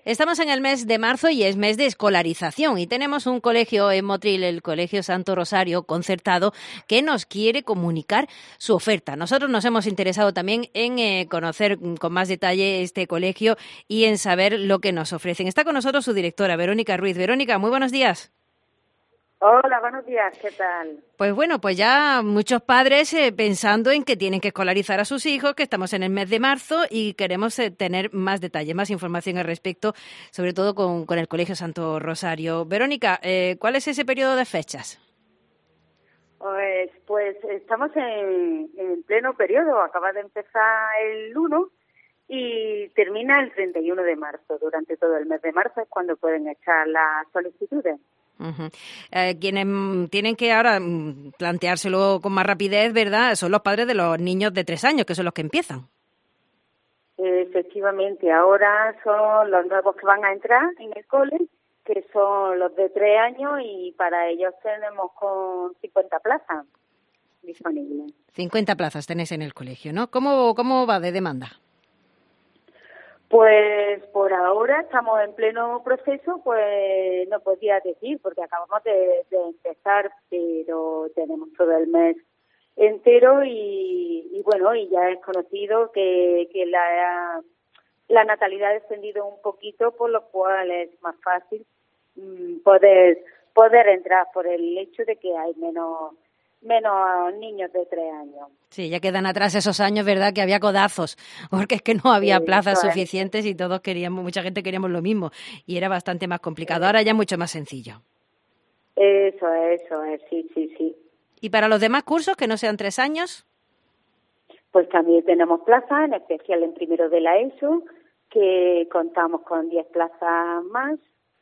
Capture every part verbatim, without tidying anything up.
Estamos en el mes de marzo y es mes de escolarización y tenemos un colegio en Motril, el Colegio Santo Rosario Concertado, que nos quiere comunicar su oferta. Nosotros nos hemos interesado también en eh, conocer con más detalle este colegio y en saber lo que nos ofrecen. Está con nosotros su directora, Verónica Ruiz. Verónica, muy buenos días. Hola, buenos días, ¿qué tal? Pues bueno, pues ya muchos padres eh, pensando en que tienen que escolarizar a sus hijos, que estamos en el mes de marzo y queremos eh, tener más detalle, más información al respecto, sobre todo con, con el Colegio Santo Rosario. Verónica, eh, ¿cuál es ese periodo de fechas? Pues, pues estamos en, en pleno periodo, acaba de empezar el uno y termina el treinta y uno de marzo. Durante todo el mes de marzo es cuando pueden echar las solicitudes. Uh-huh. Eh, quienes tienen que ahora planteárselo con más rapidez, ¿verdad?, son los padres de los niños de tres años, que son los que empiezan. Efectivamente, ahora son los nuevos que van a entrar en el cole, que son los de tres años, y para ellos tenemos con cincuenta plazas disponibles. cincuenta plazas tenéis en el colegio, ¿no? ¿Cómo, cómo va de demanda? Pues por ahora estamos en pleno proceso, pues no podía decir, porque acabamos de, de empezar, pero tenemos todo el mes entero y, y bueno, y ya es conocido que, que la, la natalidad ha descendido un poquito, por lo cual es más fácil mmm, poder, poder entrar por el hecho de que hay menos... menos niños de tres años. Sí, ya quedan atrás esos años, ¿verdad?, que había codazos, porque es que no había sí, plazas suficientes y todos queríamos, mucha gente queríamos lo mismo y era bastante más complicado. Ahora ya es mucho más sencillo. Eso es, eso es, sí, sí, sí. ¿Y para los demás cursos, que no sean tres años? Pues también tenemos plazas, en especial en primero de la ESO, que contamos con diez plazas más.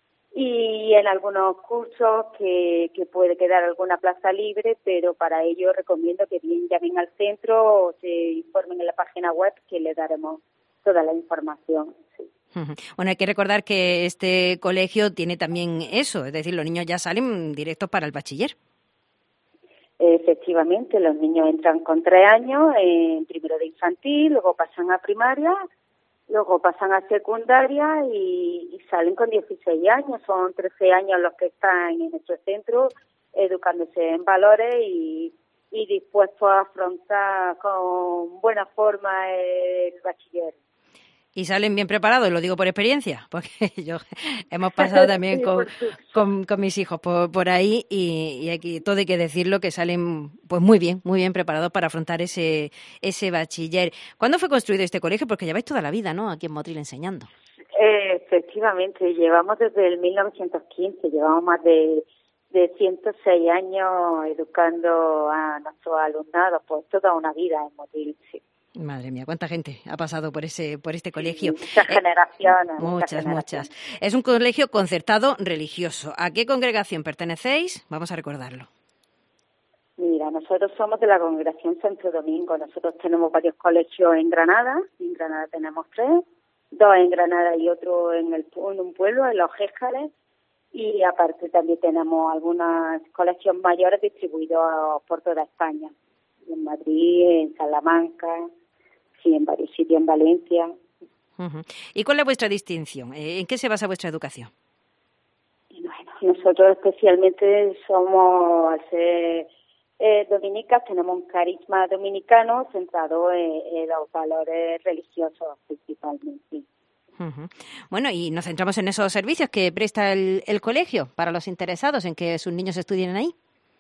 Y en algunos cursos que, que puede quedar alguna plaza libre, pero para ello recomiendo que bien llamen al centro o se informen en la página web, que les daremos toda la información. Sí. Bueno, hay que recordar que este colegio tiene también eso, es decir, los niños ya salen directos para el bachiller. Efectivamente, los niños entran con tres años en primero de infantil, luego pasan a primaria, luego pasan a secundaria y, y salen con dieciséis años. Son trece años los que están en nuestro centro educándose en valores y, y dispuestos a afrontar con buena forma el bachiller. Y salen bien preparados, lo digo por experiencia, porque yo hemos pasado también sí, con, con, con mis hijos por, por ahí y, y aquí todo hay que decirlo, que salen pues muy bien, muy bien preparados para afrontar ese ese bachiller. ¿Cuándo fue construido este colegio? Porque lleváis toda la vida, ¿no?, aquí en Motril enseñando. Eh, efectivamente, llevamos desde el mil novecientos quince, llevamos más de, de ciento seis años educando a nuestros alumnados, pues toda una vida en Motril, sí. Madre mía, cuánta gente ha pasado por ese por este colegio. Sí, muchas generaciones. Eh, muchas, muchas, generaciones. muchas. Es un colegio concertado religioso. ¿A qué congregación pertenecéis? Vamos a recordarlo. Mira, nosotros somos de la congregación Santo Domingo. Nosotros tenemos varios colegios en Granada. En Granada tenemos tres, dos en Granada y otro en, el, en un pueblo, en Los Jescales. Y aparte también tenemos algunos colegios mayores distribuidos por toda España. En Madrid, en Salamanca, sí, en varios sitios, en Valencia. Uh-huh. ¿Y cuál es vuestra distinción? ¿En qué se basa vuestra educación? Bueno, nosotros especialmente somos, al ser eh, dominicas, tenemos un carisma dominicano centrado en, en los valores religiosos principalmente. Uh-huh. Bueno, y nos centramos en esos servicios que presta el, el colegio para los interesados en que sus niños estudien ahí.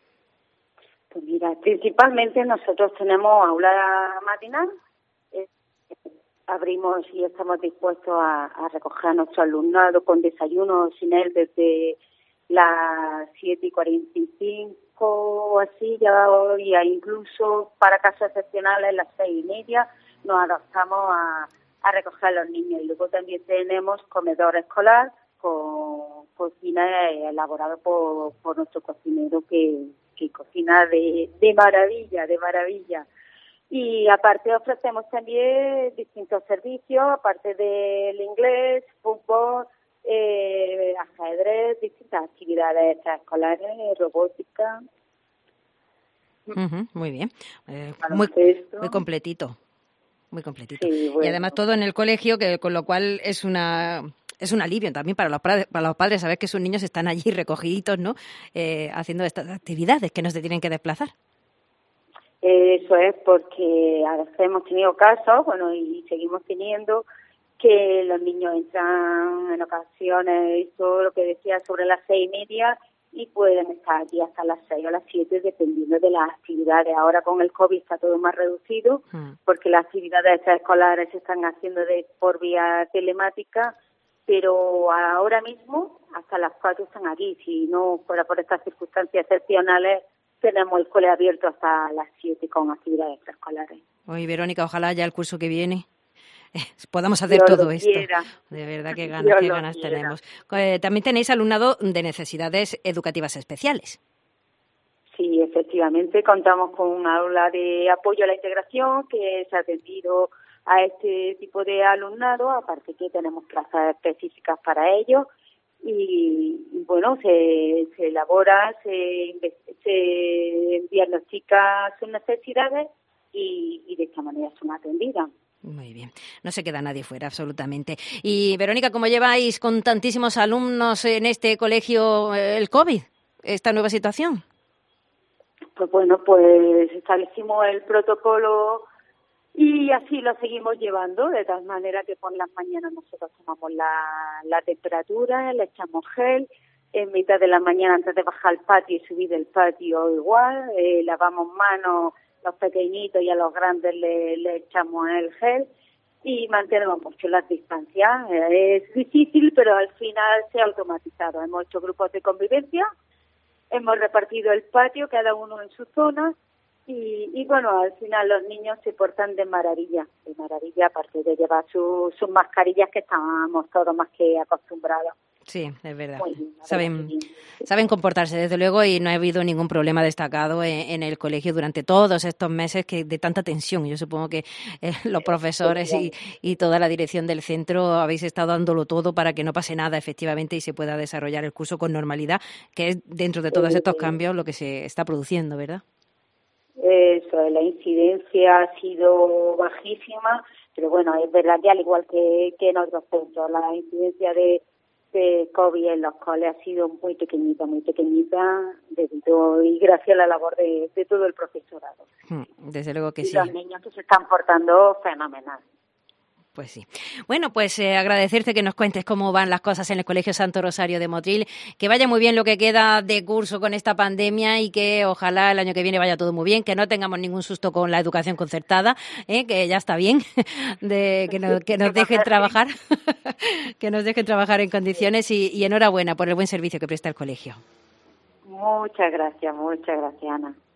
Pues mira, principalmente nosotros tenemos aula matinal, eh, abrimos y estamos dispuestos a, a recoger a nuestro alumnado con desayuno sin él desde las siete y cuarenta y cinco o así, ya hoy incluso para casos excepcionales las seis y media nos adaptamos a, a recoger a los niños. Y luego también tenemos comedor escolar con cocina elaborada por, por nuestro cocinero que... y cocina de, de maravilla, de maravilla. Y aparte ofrecemos también distintos servicios, aparte del inglés, fútbol, eh, ajedrez, distintas actividades extraescolares, robótica. Uh-huh, muy bien, eh, muy, muy completito. Muy completito. Sí, bueno. Y además todo en el colegio, que con lo cual es una es un alivio también para los, padres, para los padres saber que sus niños están allí recogiditos, ¿no? Eh, haciendo estas actividades, que no se tienen que desplazar. Eso es, porque a veces hemos tenido casos, bueno, y seguimos teniendo, que los niños entran en ocasiones, eso lo que decía, sobre las seis y media, y pueden estar aquí hasta las seis o las siete, dependiendo de las actividades. Ahora con el COVID está todo más reducido, mm. porque las actividades escolares se están haciendo de por vía telemática, pero ahora mismo hasta las cuatro están aquí. Si no fuera por estas circunstancias excepcionales, tenemos el cole abierto hasta las siete con actividades extraescolares. Oye, Verónica, ojalá ya el curso que viene eh, podamos hacer Dios todo esto. Quiera. De verdad, qué ganas, qué ganas tenemos. Eh, también tenéis alumnado de necesidades educativas especiales. Sí, efectivamente, contamos con un aula de apoyo a la integración que se ha atendido a este tipo de alumnado, aparte que tenemos plazas específicas para ellos. Y, y bueno, se, se elabora, se, se diagnostica sus necesidades y, y de esta manera son atendidas. Muy bien, no se queda nadie fuera, absolutamente. Y Verónica, ¿cómo lleváis con tantísimos alumnos en este colegio el COVID, esta nueva situación? Pues bueno, pues establecimos el protocolo y así lo seguimos llevando, de tal manera que por las mañanas nosotros tomamos la, la temperatura, le echamos gel, en mitad de la mañana antes de bajar al patio y subir del patio igual, eh, lavamos manos, los pequeñitos y a los grandes le, le echamos el gel y mantenemos mucho las distancias. Eh, es difícil, pero al final se ha automatizado. Hemos hecho grupos de convivencia, hemos repartido el patio, cada uno en su zona. Y, y bueno, al final los niños se portan de maravilla, de maravilla, aparte de llevar su, sus mascarillas que estábamos todos más que acostumbrados. Sí, es verdad. Bien, saben, saben comportarse, desde luego, y no ha habido ningún problema destacado en, en el colegio durante todos estos meses que de tanta tensión. Yo supongo que eh, los profesores y, y toda la dirección del centro habéis estado dándolo todo para que no pase nada, efectivamente, y se pueda desarrollar el curso con normalidad, que es dentro de todos estos cambios lo que se está produciendo, ¿verdad? Eso, la incidencia ha sido bajísima, pero bueno, es verdad que al igual que, que en otros centros, la incidencia de de COVID en los coles ha sido muy pequeñita, muy pequeñita, debido y gracias a la labor de, de todo el profesorado. Desde luego que y sí. Los niños que se están portando fenomenal. Pues sí. Bueno, pues eh, agradecerte que nos cuentes cómo van las cosas en el Colegio Santo Rosario de Motril, que vaya muy bien lo que queda de curso con esta pandemia y que ojalá el año que viene vaya todo muy bien, que no tengamos ningún susto con la educación concertada, ¿eh? Que ya está bien, de que, no, que nos dejen trabajar, que nos dejen trabajar en condiciones y, y enhorabuena por el buen servicio que presta el colegio. Muchas gracias, muchas gracias, Ana.